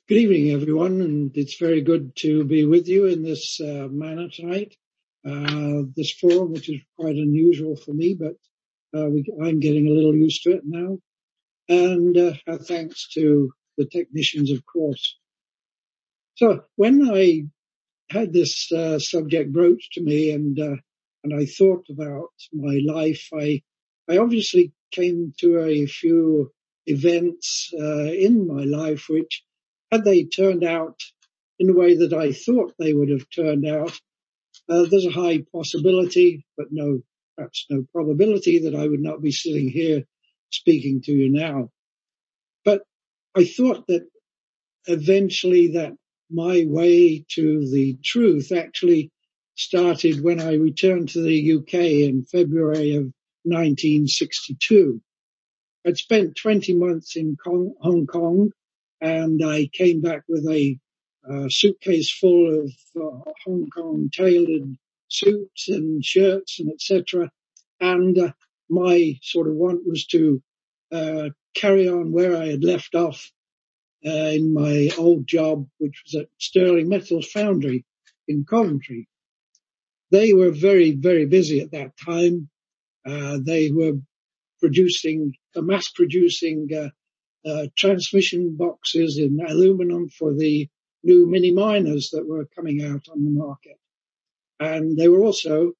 Good evening, everyone, and it's very good to be with you in this manner tonight. This forum, which is quite unusual for me, but I'm getting a little used to it now. And our thanks to the technicians, of course. So when I had this subject broached to me, and I thought about my life, I obviously came to a few events in my life which, had they turned out in the way that I thought they would have turned out, there's a high possibility, but perhaps no probability, that I would not be sitting here speaking to you now. But I thought that eventually that my way to the truth actually started when I returned to the UK in February of 1962. I'd spent 20 months in Hong Kong, and I came back with a suitcase full of Hong Kong tailored suits and shirts and etc. And my sort of want was to carry on where I had left off in my old job, which was at Sterling Metals Foundry in Coventry. They were very, very busy at that time. They were mass producing transmission boxes in aluminum for the new mini miners that were coming out on the market. And they were also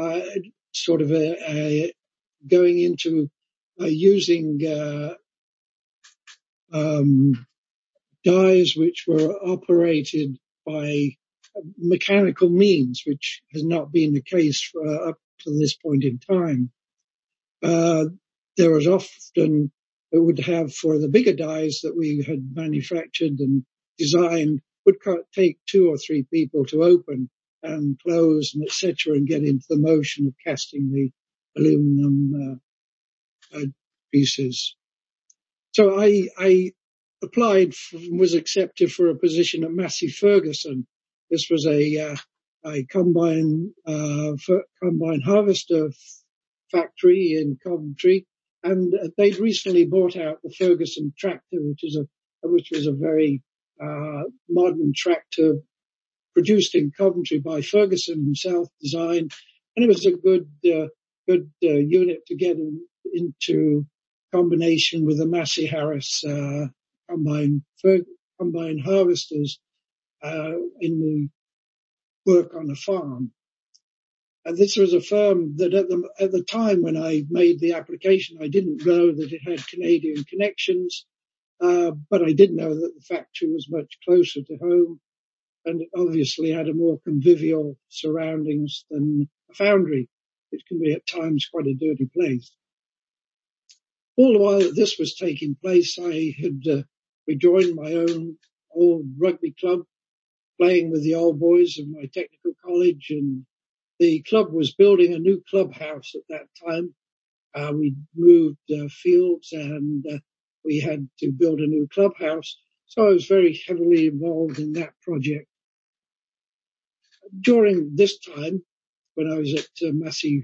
going into using dies which were operated by mechanical means, which has not been the case up to this point in time. There was often, it would have, for the bigger dies that we had manufactured and designed, would take 2 or 3 people to open and close and etc. and get into the motion of casting the aluminum pieces. So I applied, was accepted for a position at Massey Ferguson. This was a combine harvester factory in Coventry, and they'd recently bought out the Ferguson tractor, which was a very modern tractor produced in Coventry by Ferguson himself, designed, and it was a good unit to get into combination with the Massey Harris combine harvesters in the work on the farm. And this was a firm that at the time when I made the application, I didn't know that it had Canadian connections, but I did know that the factory was much closer to home, and it obviously had a more convivial surroundings than a foundry, which can be at times quite a dirty place. All the while that this was taking place, I had rejoined my own old rugby club, playing with the old boys of my technical college, and the club was building a new clubhouse at that time. We moved fields, and we had to build a new clubhouse. So I was very heavily involved in that project. During this time, when I was at Massey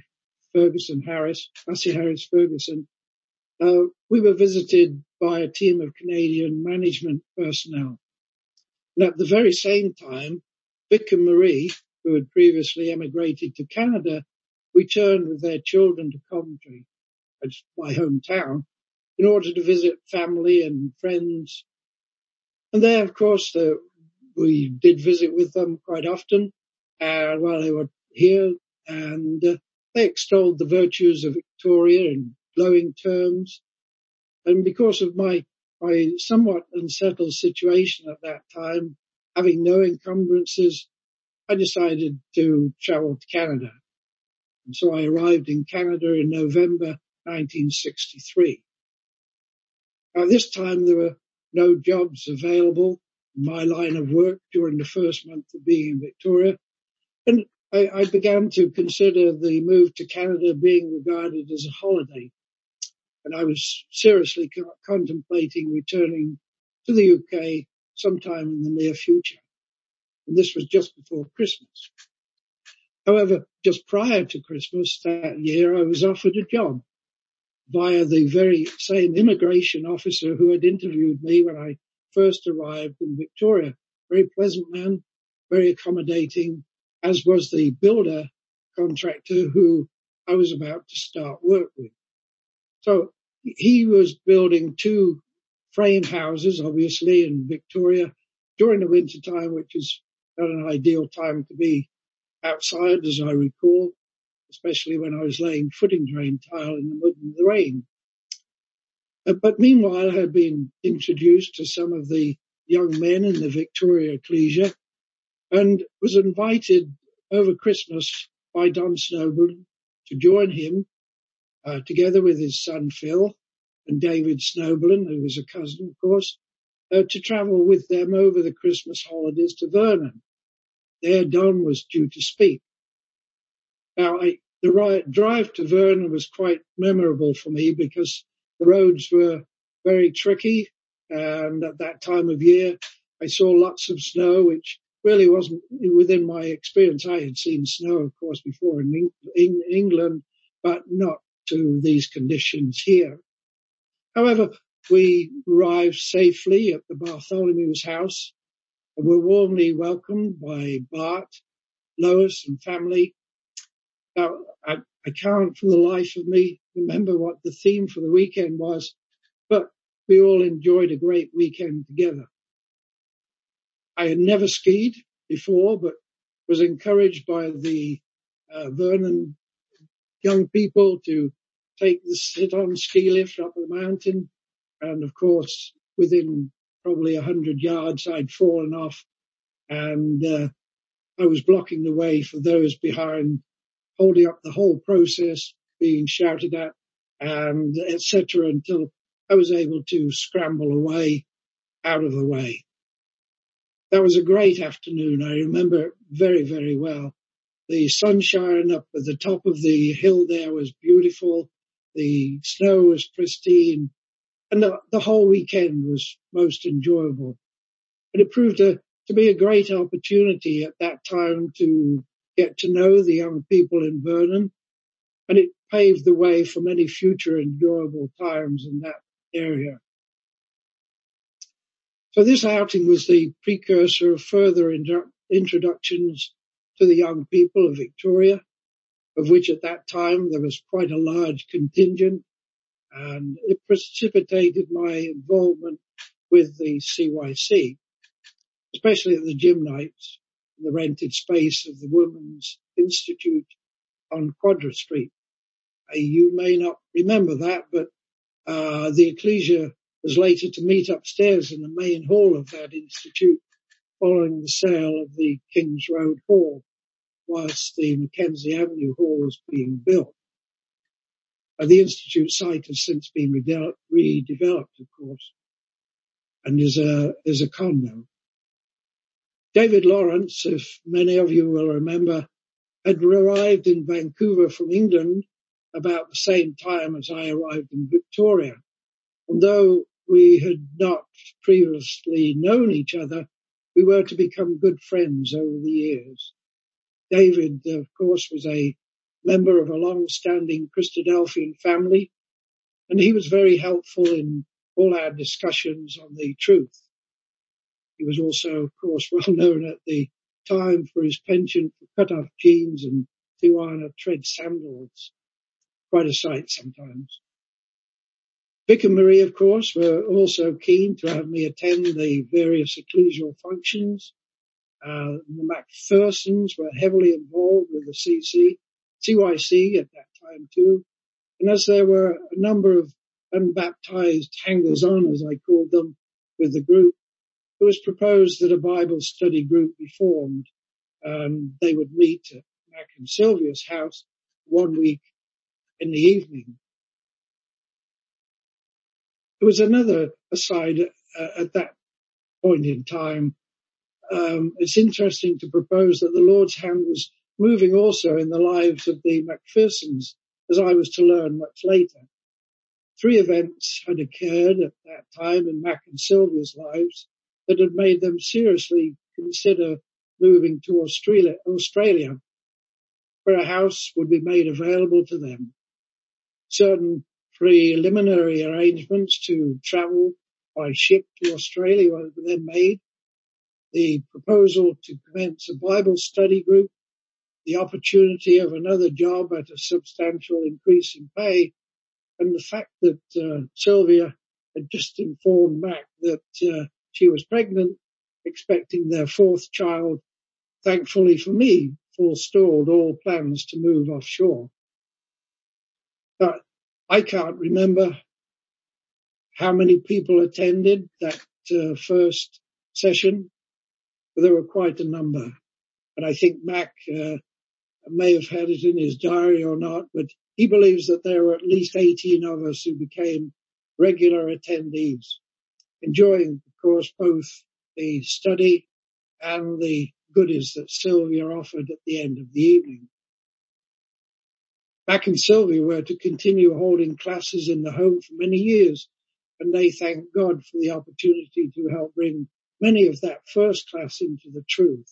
Harris Ferguson, we were visited by a team of Canadian management personnel. And at the very same time, Vic and Marie, who had previously emigrated to Canada, returned with their children to Coventry, my hometown, in order to visit family and friends. And there, of course, we did visit with them quite often while they were here, and they extolled the virtues of Victoria in glowing terms. And because of my somewhat unsettled situation at that time, having no encumbrances, I decided to travel to Canada. And so I arrived in Canada in November 1963. At this time, there were no jobs available in my line of work during the first month of being in Victoria. And I began to consider the move to Canada being regarded as a holiday. And I was seriously contemplating returning to the UK sometime in the near future. And this was just before Christmas. However, just prior to Christmas that year, I was offered a job via the very same immigration officer who had interviewed me when I first arrived in Victoria. Very pleasant man, very accommodating, as was the builder contractor who I was about to start work with. So he was building 2 frame houses, obviously, in Victoria during the winter time, which is not an ideal time to be outside, as I recall, especially when I was laying footing drain tile in the mud and the rain. But meanwhile, I had been introduced to some of the young men in the Victoria Ecclesia and was invited over Christmas by Don Snowburn to join him, together with his son Phil and David Snowburn, who was a cousin, of course, to travel with them over the Christmas holidays to Vernon. There Don was due to speak. Now, the drive to Vernon was quite memorable for me because the roads were very tricky, and at that time of year I saw lots of snow, which really wasn't within my experience. I had seen snow, of course, before in England, but not to these conditions here. However, we arrived safely at the Bartholomew's house and were warmly welcomed by Bart, Lois and family. Now, I can't for the life of me remember what the theme for the weekend was, but we all enjoyed a great weekend together. I had never skied before, but was encouraged by the Vernon young people to take the sit-on ski lift up the mountain. And of course, within probably 100 yards, I'd fallen off, and I was blocking the way for those behind, holding up the whole process, being shouted at, and etc., until I was able to scramble away out of the way. That was a great afternoon. I remember it very, very well. The sunshine up at the top of the hill there was beautiful. The snow was pristine, and the whole weekend was most enjoyable. And it proved to be a great opportunity at that time to get to know the young people in Vernon, and it paved the way for many future enjoyable times in that area. So this outing was the precursor of further introductions to the young people of Victoria, of which at that time there was quite a large contingent, and it precipitated my involvement with the CYC, especially at the gym nights, the rented space of the Women's Institute on Quadra Street. You may not remember that, but the Ecclesia was later to meet upstairs in the main hall of that institute following the sale of the Kings Road Hall, whilst the Mackenzie Avenue Hall was being built. The institute site has since been redeveloped, of course, and is a condo. David Lawrence, if many of you will remember, had arrived in Vancouver from England about the same time as I arrived in Victoria. And though we had not previously known each other, we were to become good friends over the years. David, of course, was a member of a long-standing Christadelphian family, and he was very helpful in all our discussions on the truth. He was also, of course, well known at the time for his penchant for cut-off jeans and Tijuana tread sandals. Quite a sight sometimes. Vic and Marie, of course, were also keen to have me attend the various ecclesial functions. The Macphersons were heavily involved with the CYC at that time too. And as there were a number of unbaptized hangers-on, as I called them, with the group, it was proposed that a Bible study group be formed, and they would meet at Mac and Sylvia's house one week in the evening. There was another aside at that point in time. It's interesting to propose that the Lord's hand was moving also in the lives of the Macphersons, as I was to learn much later. 3 events had occurred at that time in Mac and Sylvia's lives that had made them seriously consider moving to Australia, where a house would be made available to them. Certain preliminary arrangements to travel by ship to Australia were then made. The proposal to commence a Bible study group, the opportunity of another job at a substantial increase in pay, and the fact that Sylvia had just informed Mac that she was pregnant, expecting their fourth child, thankfully for me, forestalled all plans to move offshore. But I can't remember how many people attended that first session, but there were quite a number. And I think Mac may have had it in his diary or not, but he believes that there were at least 18 of us who became regular attendees, enjoying, of course, both the study and the goodies that Sylvia offered at the end of the evening. Mac and Sylvia were to continue holding classes in the home for many years, and they thanked God for the opportunity to help bring many of that first class into the truth.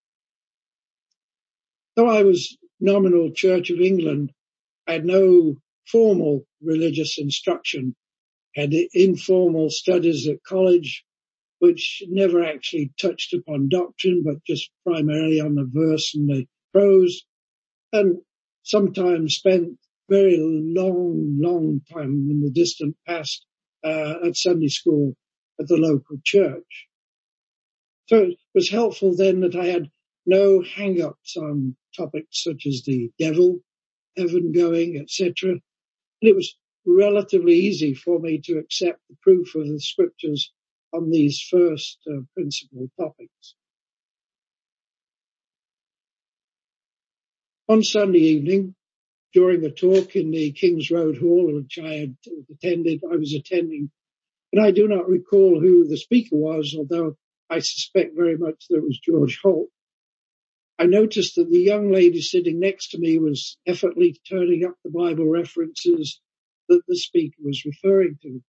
Though I was nominal Church of England, I had no formal religious instruction, had informal studies at college, which never actually touched upon doctrine, but just primarily on the verse and the prose, and sometimes spent very long time in the distant past at Sunday school at the local church. So it was helpful then that I had no hang-ups on topics such as the devil, heaven going, etc. And it was relatively easy for me to accept the proof of the scriptures on these first principal topics. On Sunday evening, during a talk in the King's Road Hall, which I was attending, and I do not recall who the speaker was, although I suspect very much that it was George Holt. I noticed that the young lady sitting next to me was effortlessly turning up the Bible references that the speaker was referring to.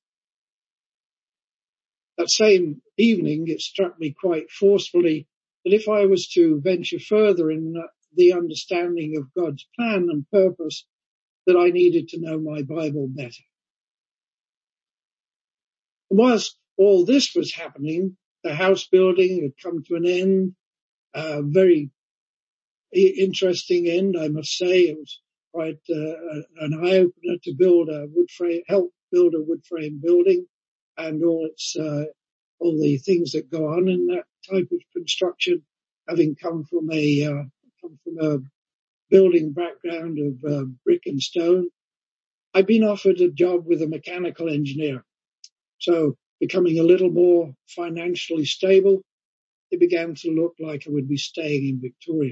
That same evening, it struck me quite forcefully that if I was to venture further in the understanding of God's plan and purpose, that I needed to know my Bible better. And whilst all this was happening, the house building had come to an end, very interesting end, I must say. It was quite an eye-opener to help build a wood frame building, and all the things that go on in that type of construction, having come from a building background of brick and stone. I'd been offered a job with a mechanical engineer, so becoming a little more financially stable, it began to look like I would be staying in Victoria.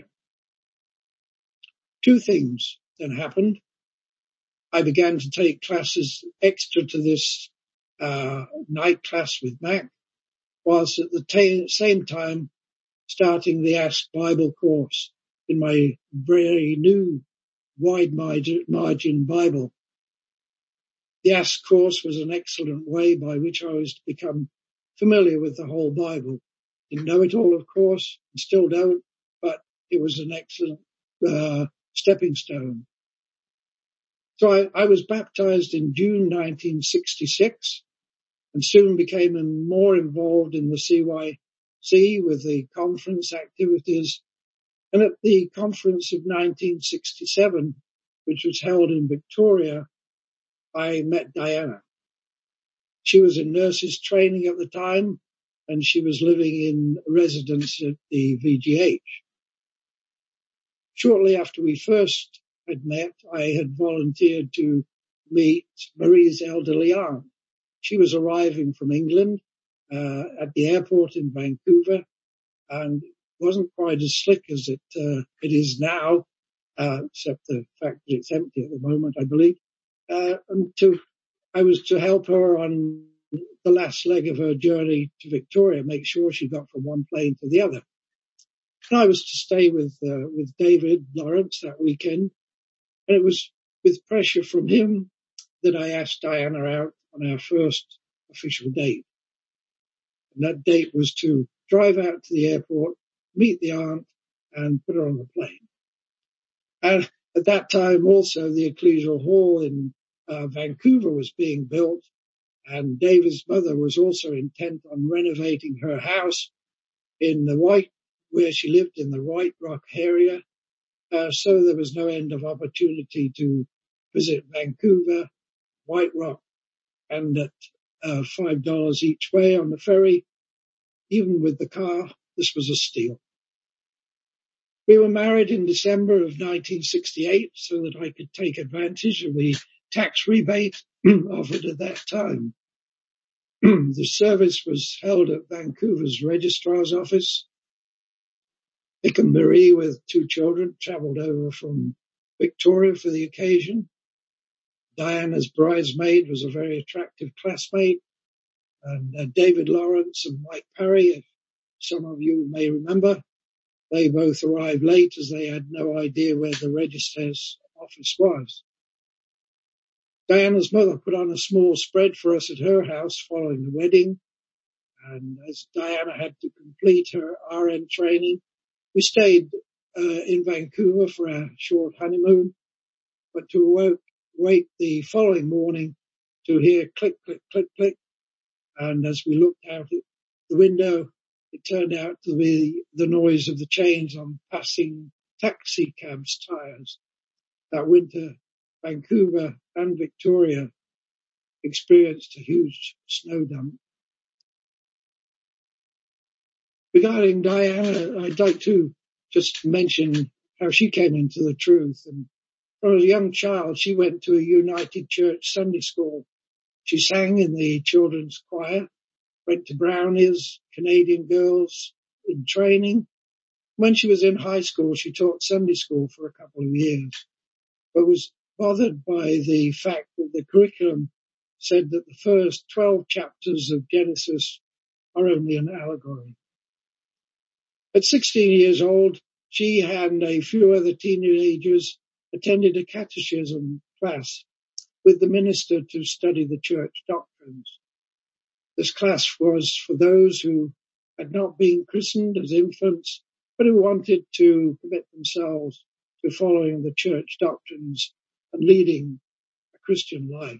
Two things then happened. I began to take classes extra to this night class with Mac, whilst at the same time starting the Ask Bible course in my very new wide margin Bible. The Ask course was an excellent way by which I was to become familiar with the whole Bible. Didn't know it all, of course, and still don't, but it was an excellent stepping stone. So I was baptized in June 1966 and soon became more involved in the CYC with the conference activities. And at the conference of 1967, which was held in Victoria, I met Diana. She was in nurses training at the time, and she was living in residence at the VGH. Shortly after we first had met, I had volunteered to meet Marie's elderly aunt. She was arriving from England at the airport in Vancouver, and wasn't quite as slick as it is now, except the fact that it's empty at the moment, I believe. I was to help her on the last leg of her journey to Victoria, make sure she got from one plane to the other. And I was to stay with David Lawrence that weekend, and it was with pressure from him that I asked Diana out on our first official date. And that date was to drive out to the airport, meet the aunt, and put her on the plane. And at that time also the Ecclesial Hall in Vancouver was being built, And David's mother was also intent on renovating her house where she lived in the White Rock area. So there was no end of opportunity to visit Vancouver, White Rock, and at $5 each way on the ferry, even with the car, this was a steal. We were married in December of 1968 so that I could take advantage of the tax rebate offered at that time. The service was held at Vancouver's registrar's office. Vic and Marie, with 2 children, travelled over from Victoria for the occasion. Diana's bridesmaid was a very attractive classmate, and David Lawrence and Mike Parry, if some of you may remember, they both arrived late as they had no idea where the registrar's office was. Diana's mother put on a small spread for us at her house following the wedding, and as Diana had to complete her RN training, we stayed in Vancouver for a short honeymoon, but to wait the following morning to hear click, click, click, click, and as we looked out at the window, it turned out to be the noise of the chains on passing taxi cabs' tires. That winter, Vancouver and Victoria experienced a huge snow dump. Regarding Diana, I'd like to just mention how she came into the truth. And from a young child, she went to a United Church Sunday school. She sang in the children's choir, went to Brownies, Canadian Girls in training. When she was in high school, she taught Sunday school for a couple of years, but was bothered by the fact that the curriculum said that the first 12 chapters of Genesis are only an allegory. At 16 years old, she and a few other teenagers attended a catechism class with the minister to study the church doctrines. This class was for those who had not been christened as infants, but who wanted to commit themselves to following the church doctrines and leading a Christian life.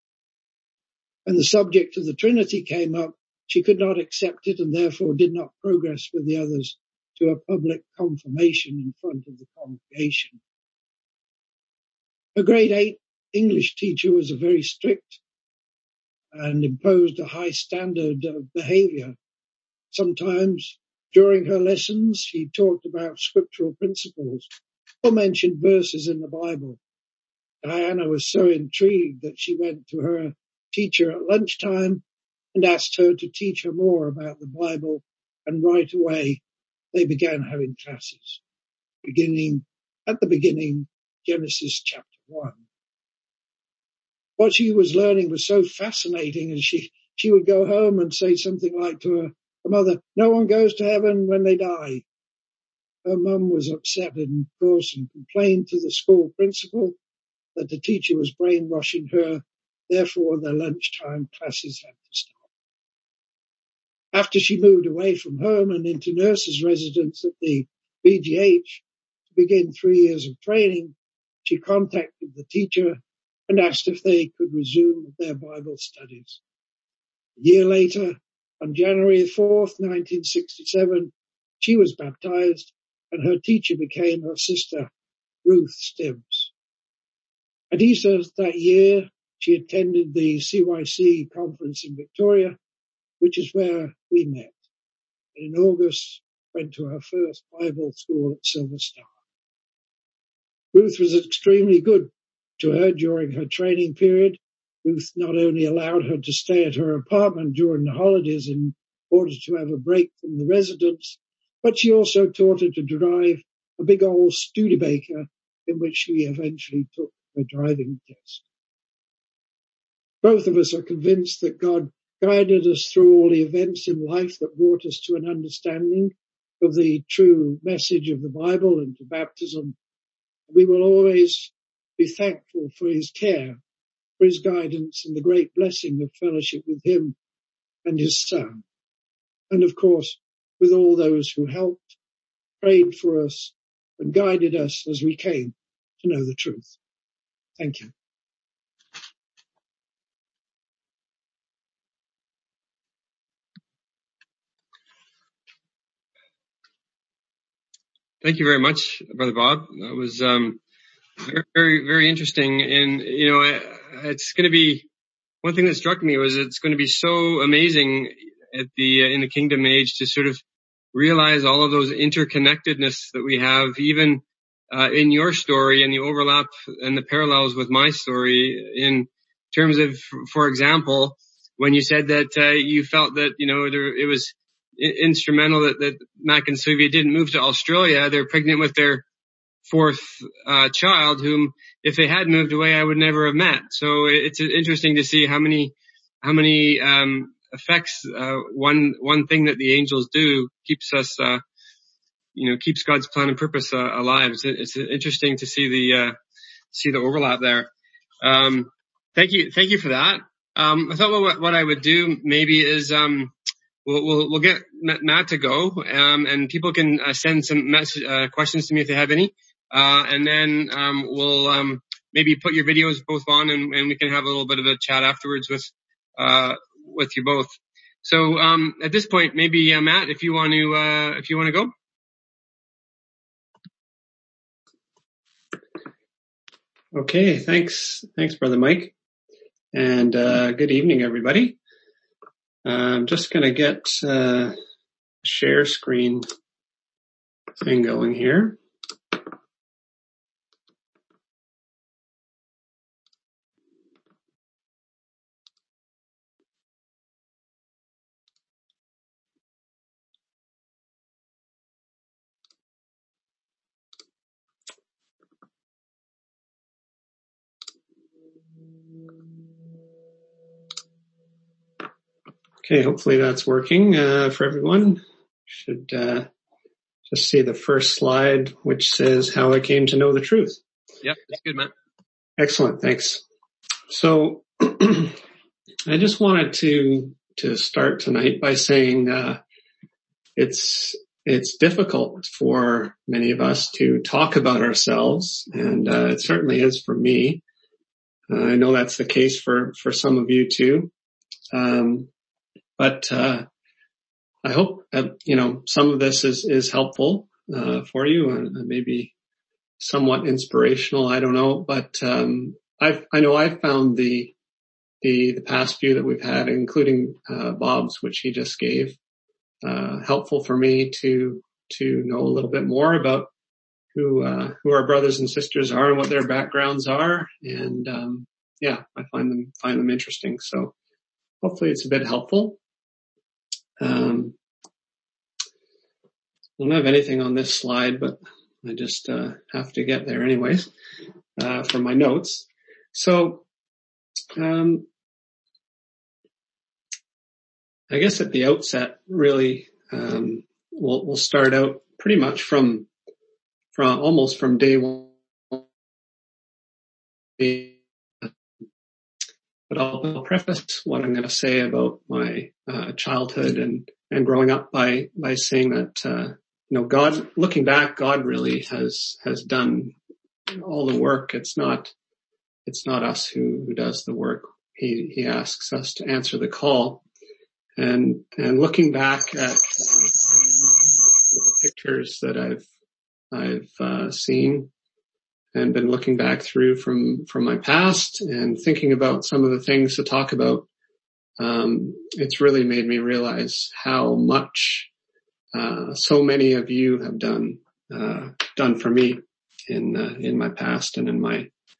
When the subject of the Trinity came up, she could not accept it and therefore did not progress with the others to a public confirmation in front of the congregation. Her grade 8 English teacher was very strict and imposed a high standard of behavior. Sometimes during her lessons, she talked about scriptural principles or mentioned verses in the Bible. Diana was so intrigued that she went to her teacher at lunchtime and asked her to teach her more about the Bible, and right away they began having classes, beginning Genesis chapter 1. What she was learning was so fascinating, and she would go home and say something like to her mother, "No one goes to heaven when they die." Her mum was upset, of course, and complained to the school principal that the teacher was brainwashing her. Therefore, their lunchtime classes had to stop. After she moved away from home and into nurse's residence at the VGH to begin 3 years of training, she contacted the teacher and asked if they could resume their Bible studies. A year later, on January 4th, 1967, she was baptized and her teacher became her sister, Ruth Stibbs. At Easter that year, she attended the CYC conference in Victoria, which is where we met. And in August, went to her first Bible school at Silver Star. Ruth was extremely good to her during her training period. Ruth not only allowed her to stay at her apartment during the holidays in order to have a break from the residents, but she also taught her to drive a big old Studebaker in which she eventually took her driving test. Both of us are convinced that God guided us through all the events in life that brought us to an understanding of the true message of the Bible and to baptism. We will always be thankful for his care, for his guidance and the great blessing of fellowship with him and his Son. And of course, with all those who helped, prayed for us and guided us as we came to know the truth. Thank you. Thank you very much, Brother Bob. That was very, very, very interesting. And, it's going to be, one thing that struck me was it's going to be so amazing at in the kingdom age to sort of realize all of those interconnectedness that we have, even in your story and the overlap and the parallels with my story in terms of, for example, when you said that you felt that, it was instrumental that Mac and Sylvia didn't move to Australia. They're pregnant with their fourth child, whom if they had moved away, I would never have met. So it's interesting to see how many effects one thing that the angels do keeps us, keeps God's plan and purpose alive. It's interesting to see the overlap there. Thank you for that. I thought what I would do maybe is we'll get Matt to go, and people can send some questions to me if they have any, and then we'll maybe put your videos both on, and we can have a little bit of a chat afterwards with you both. So at this point, maybe Matt, if you want to go. Okay, thanks, Brother Mike, and good evening, everybody. I'm just going to get share screen thing going here. Okay, hopefully that's working for everyone. Should just see the first slide, which says how I came to know the truth. Yep, that's good, Matt. Excellent, thanks. So I just wanted to start tonight by saying it's difficult for many of us to talk about ourselves, and it certainly is for me. I know that's the case for some of you too. But I hope some of this is helpful for you and maybe somewhat inspirational. I don't know, but I know I've found the past few that we've had, including Bob's, which he just gave, helpful for me to know a little bit more about who our brothers and sisters are and what their backgrounds are, and I find them interesting. So hopefully it's a bit helpful. I don't have anything on this slide, but I just have to get there anyways for my notes. So I guess at the outset, really, we'll start out pretty much from almost from day one. But I'll preface what I'm going to say about my childhood and growing up by saying that God, looking back, God really has done all the work. It's not us who does the work. He asks us to answer the call. And looking back at the pictures that I've seen and been looking back through from my past and thinking about some of the things to talk about, it's really made me realize how much so many of you have done for me in my past and in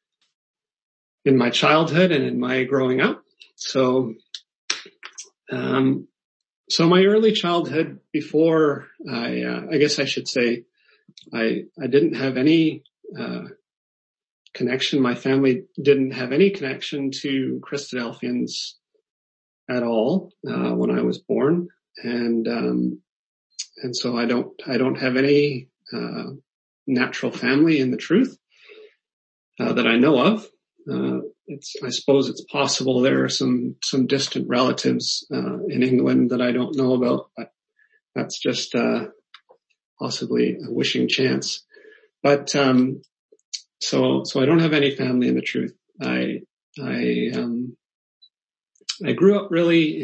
my childhood and in my growing up. So my early childhood, before I guess I should say, I didn't have any connection. My family didn't have any connection to Christadelphians at all when I was born, and so I don't have any natural family in the truth that I know of. I suppose it's possible there are some distant relatives in England that I don't know about, but that's just possibly a wishing chance. But so I don't have any family in the truth. I grew up really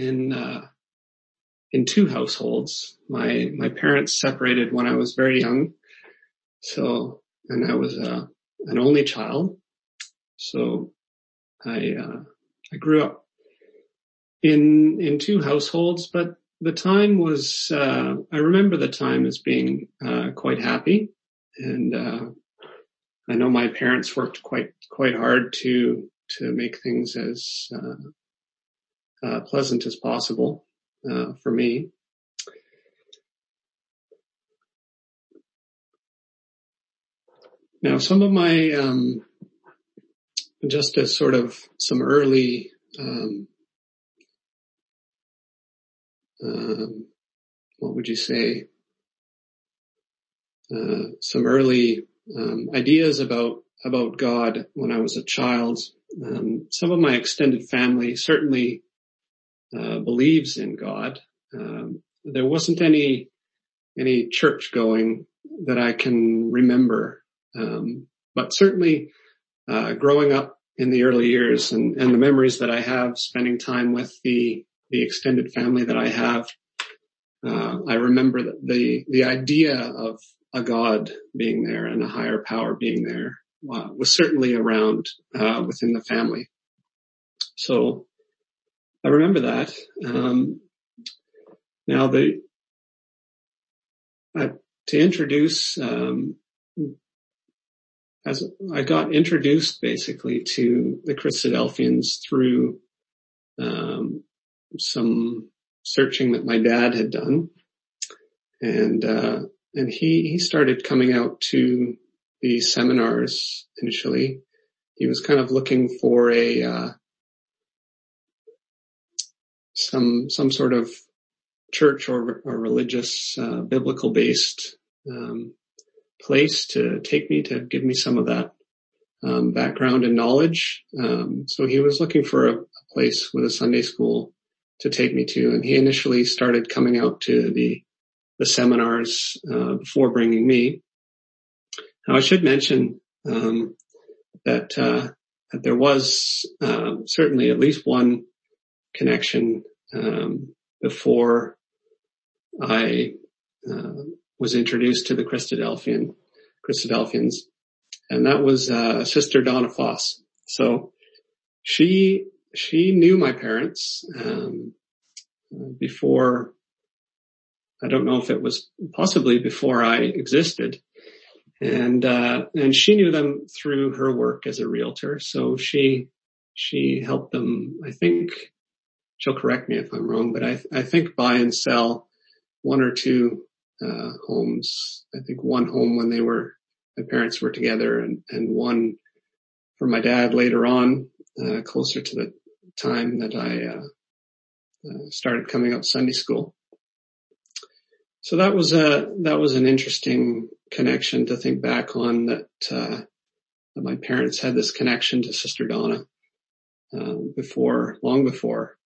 in two households. My parents separated when I was very young, So, and I was an only child. So I grew up in two households, but the time was, I remember the time as being quite happy. And I know my parents worked quite hard to make things as pleasant as possible for me. Now, some of my just as sort of some early what would you say? Some early ideas about God when I was a child. Some of my extended family certainly believes in God. There wasn't any church going that I can remember, but certainly growing up in the early years and the memories that I have spending time with the extended family that I have, I remember that the idea of a God being there and a higher power being there was certainly around within the family. So I remember that. Now to introduce, as I got introduced basically to the Christadelphians through some searching that my dad had done, and he started coming out to the seminars initially. He was kind of looking for some sort of church or religious biblical based place to take me, to give me some of that background and knowledge. So he was looking for a place with a Sunday school to take me to, and he initially started coming out to the seminars before bringing me. Now I should mention that there was certainly at least one connection before I was introduced to the Christadelphians, and that was Sister Donna Foss. So she knew my parents before. I don't know if it was possibly before I existed, and she knew them through her work as a realtor. So she helped them. I think she'll correct me if I'm wrong, but I think buy and sell one or two homes. I think one home when my parents were together, and one for my dad later on, closer to the time that I started coming up Sunday school. So that was an interesting connection to think back on, that my parents had this connection to Sister Donna long before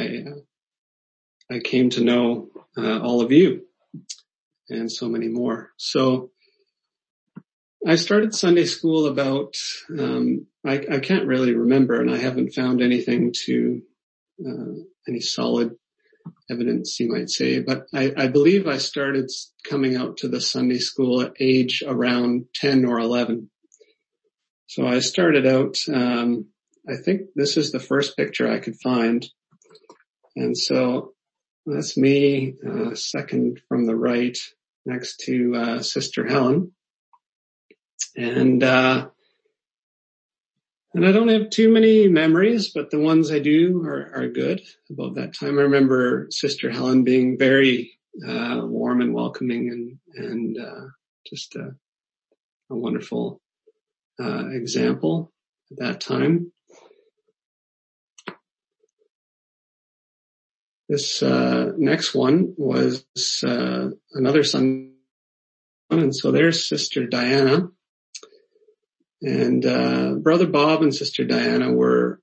I came to know all of you and so many more. So I started Sunday school about, I can't really remember, and I haven't found anything any solid evidence, you might say, but I believe I started coming out to the Sunday school at age around 10 or 11. So I started out, I think this is the first picture I could find. And so that's me, second from the right, next to Sister Helen. And I don't have too many memories, but the ones I do are good about that time. I remember Sister Helen being very warm and welcoming, and just a wonderful example at that time. This next one was another Sunday, and so there's Sister Diana. And Brother Bob and Sister Diana were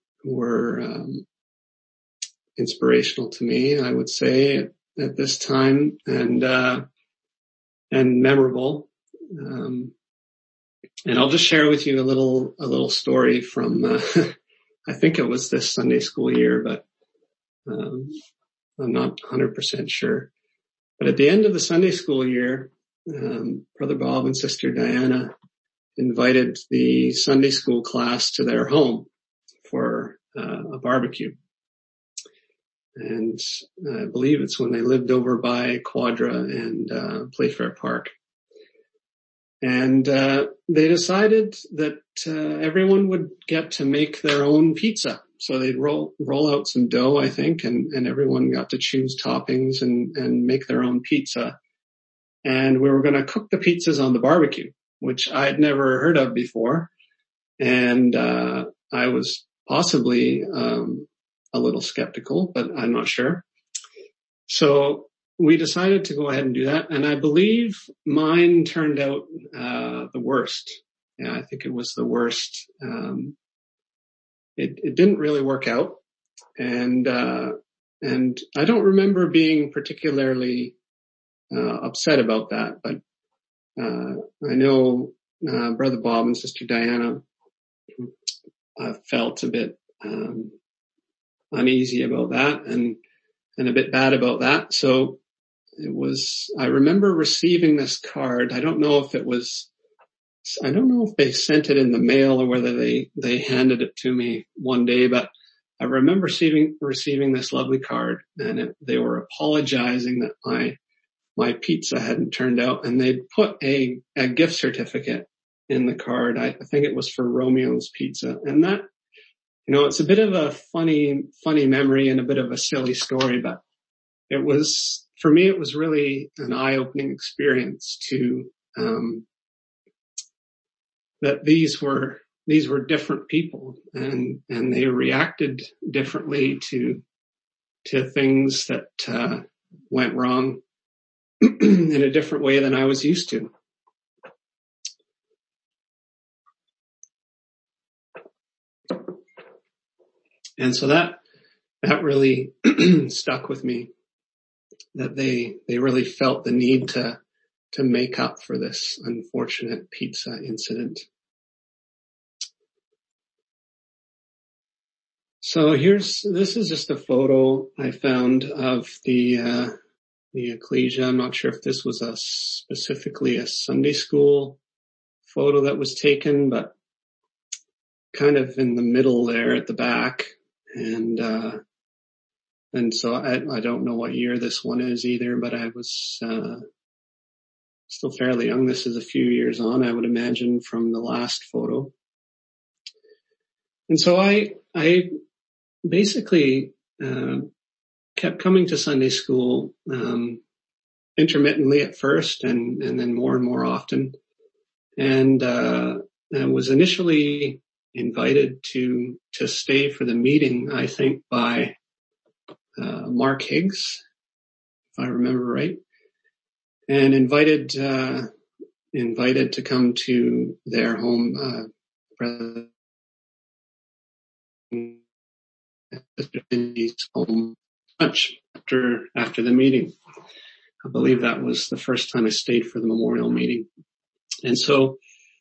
inspirational to me, I would say, at this time, and memorable. And I'll just share with you a little story from I think it was this Sunday school year, but I'm not 100% sure. But at the end of the Sunday school year, Brother Bob and Sister Diana invited the Sunday school class to their home for a barbecue. And I believe it's when they lived over by Quadra and Playfair Park. And they decided that everyone would get to make their own pizza. So they'd roll out some dough, I think, and everyone got to choose toppings and make their own pizza. And we were going to cook the pizzas on the barbecue, which I had never heard of before. And I was possibly a little skeptical, but I'm not sure. So we decided to go ahead and do that. And I believe mine turned out the worst. Yeah, I think it was the worst. It didn't really work out. And I don't remember being particularly upset about that, but I know Brother Bob and Sister Diana felt a bit uneasy about that and a bit bad about that. So I remember receiving this card. I don't know if they sent it in the mail or whether they handed it to me one day, but I remember receiving this lovely card, and they were apologizing that my pizza hadn't turned out, and they'd put a gift certificate in the card. I think it was for Romeo's Pizza. And that, it's a bit of a funny memory and a bit of a silly story, but for me, it was really an eye-opening experience to, that these were different people, and they reacted differently to things that went wrong in a different way than I was used to. And so that really stuck with me, that they really felt the need to make up for this unfortunate pizza incident. So this is just a photo I found of the ecclesia. I'm not sure if this was specifically a Sunday school photo that was taken, but kind of in the middle there at the back. And so I don't know what year this one is either, but I was still fairly young. This is a few years on, I would imagine, from the last photo. And so I basically kept coming to Sunday school intermittently at first, and then more and more often. And I was initially invited to stay for the meeting, I think, by Mark Higgs, if I remember right, and invited to come to their home, home lunch after the meeting. I believe that was the first time I stayed for the memorial meeting. And so,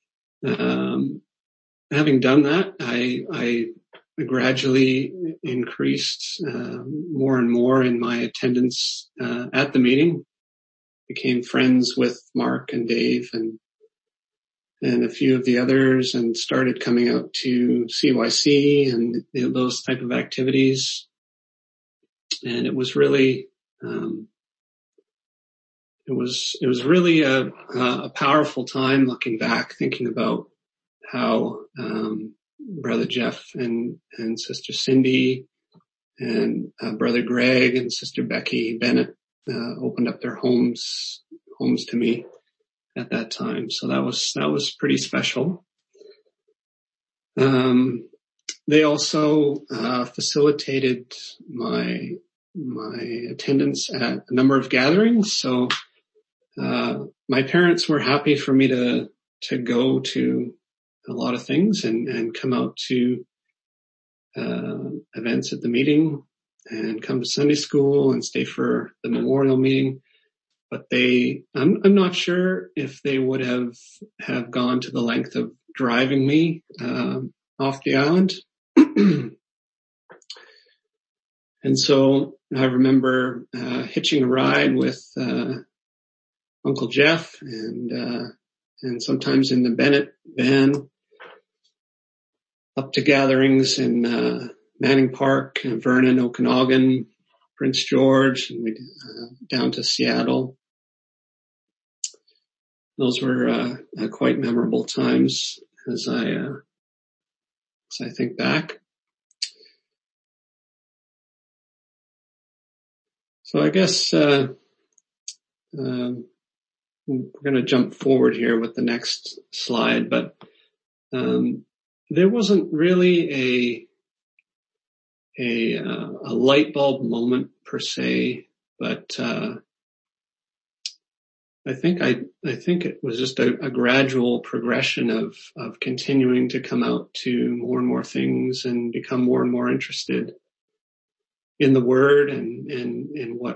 having done that, I gradually increased more and more in my attendance at the meeting. Became friends with Mark and Dave and a few of the others, and started coming out to CYC and those type of activities. And it was really, it was really a powerful time looking back, thinking about how Brother Jeff and Sister Cindy and Brother Greg and Sister Becky Bennett opened up their homes to me at that time. So that was pretty special. They also facilitated my attendance at a number of gatherings. So my parents were happy for me to go to a lot of things and come out to events at the meeting and come to Sunday school and stay for the memorial meeting. But I'm not sure if they would have gone to the length of driving me off the island. And so I remember hitching a ride with Uncle Jeff and sometimes in the Bennett van up to gatherings in Manning Park, Vernon, Okanagan, Prince George, and we down to Seattle. Those were quite memorable times as I think back. So I guess we're going to jump forward here with the next slide, but there wasn't really a light bulb moment per se, but I think it was just a gradual progression of continuing to come out to more and more things and become more and more interested in the Word and in what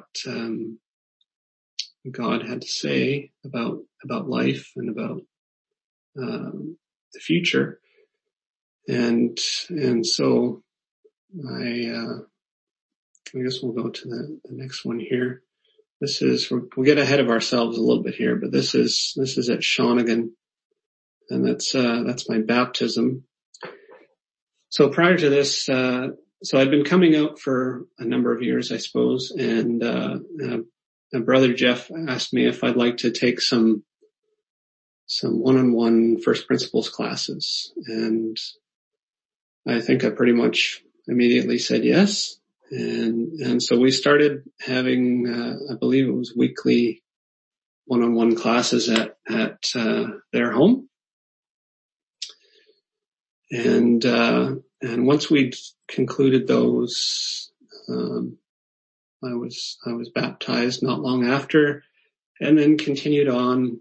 God had to say about life and about the future, and so I guess we'll go to the next one here. This is, we'll get ahead of ourselves a little bit here, but this is at Shawnigan, and that's my baptism. So prior to this, so I'd been coming out for a number of years, I suppose, and Brother Jeff asked me if I'd like to take some one-on-one first principles classes, and I think I pretty much immediately said yes. And so we started having, I believe it was weekly one-on-one classes at their home. And once we'd concluded those, I was baptized not long after, and then continued on,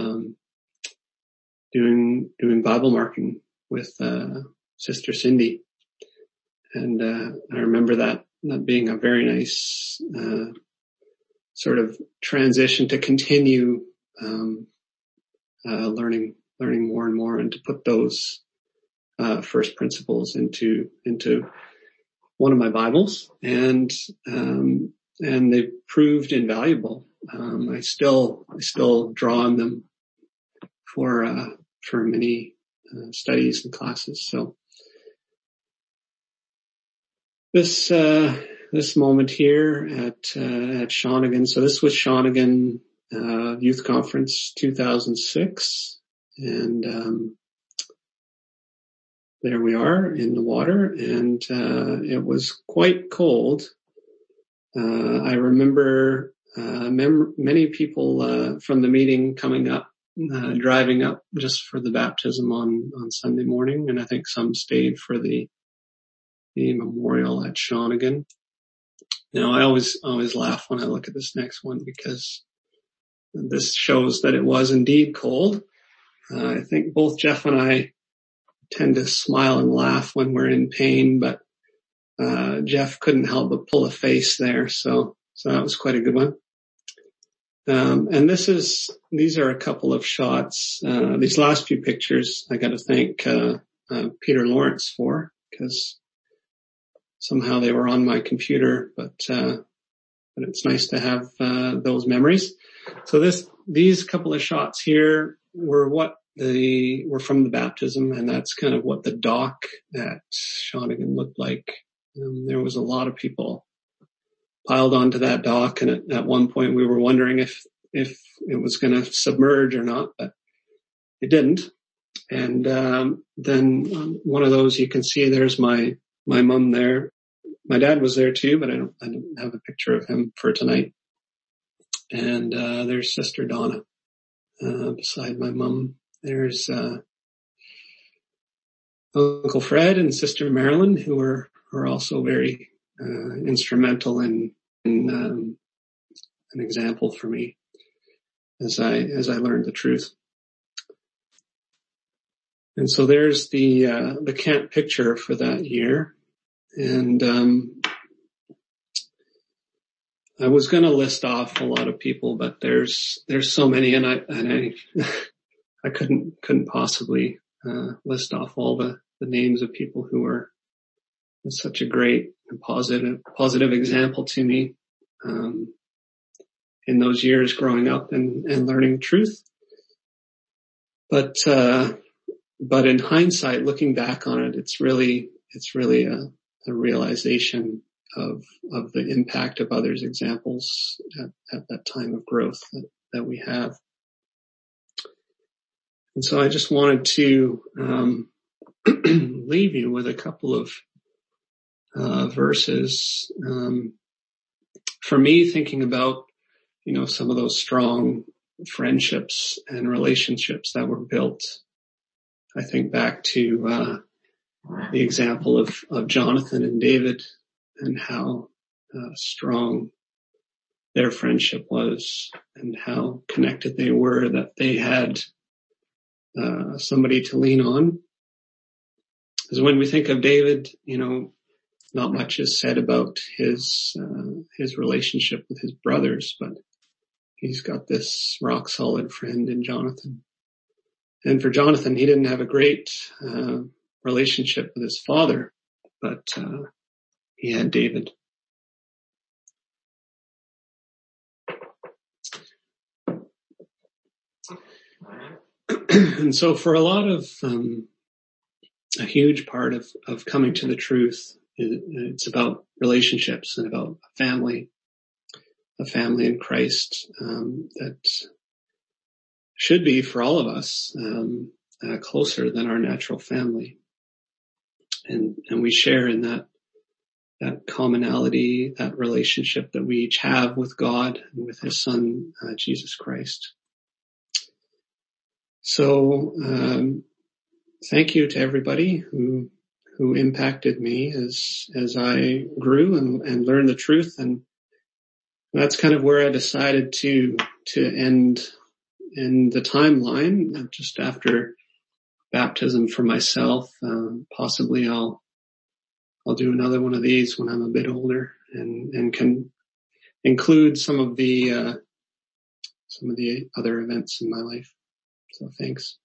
doing Bible marking with, Sister Cindy. And, I remember that being a very nice, sort of transition to continue, learning more and more, and to put those, first principles into one of my Bibles, and they proved invaluable. I still draw on them for many, studies and classes. So, this moment here at Shawnigan. So this was Shawnigan, Youth Conference 2006. And, there we are in the water, and, it was quite cold. I remember, many people, from the meeting coming up, driving up just for the baptism on Sunday morning. And I think some stayed for the memorial at Shawnigan. Now, I always laugh when I look at this next one, because this shows that it was indeed cold. I think both Jeff and I tend to smile and laugh when we're in pain, but Jeff couldn't help but pull a face there, so that was quite a good one. And these are a couple of shots. These last few pictures I got to thank Peter Lawrence for, because somehow they were on my computer, but it's nice to have those memories. So these couple of shots here were were from the baptism, and that's kind of what the dock at Shawnigan looked like. There was a lot of people piled onto that dock, and at one point we were wondering if it was going to submerge or not, but it didn't. And then one of those, you can see there's my mom there. My dad was there too, but I don't have a picture of him for tonight. And there's Sister Donna beside my mom. There's Uncle Fred and Sister Marilyn, who are also very instrumental in an example for me as I learned the truth. And so there's the camp picture for that year. And I was going to list off a lot of people, but there's so many, and I couldn't possibly list off all the names of people who were such a great and positive example to me in those years growing up and learning truth. But in hindsight, looking back on it, it's really a realization of the impact of others' examples at that time of growth that we have. And so I just wanted to leave you with a couple of verses. For me, thinking about, some of those strong friendships and relationships that were built, I think back to the example of Jonathan and David and how strong their friendship was and how connected they were, that they had somebody to lean on. Because when we think of David, not much is said about his relationship with his brothers, but he's got this rock solid friend in Jonathan. And for Jonathan, he didn't have a great relationship with his father, but he had David. And so for a lot of a huge part of coming to the truth, it's about relationships and about a family in Christ that should be for all of us closer than our natural family, and we share in that commonality, that relationship that we each have with God and with His Son Jesus Christ. So thank you to everybody who impacted me as I grew and learned the truth, and that's kind of where I decided to end in the timeline, just after baptism for myself. Possibly I'll do another one of these when I'm a bit older and can include some of the other events in my life. So thanks.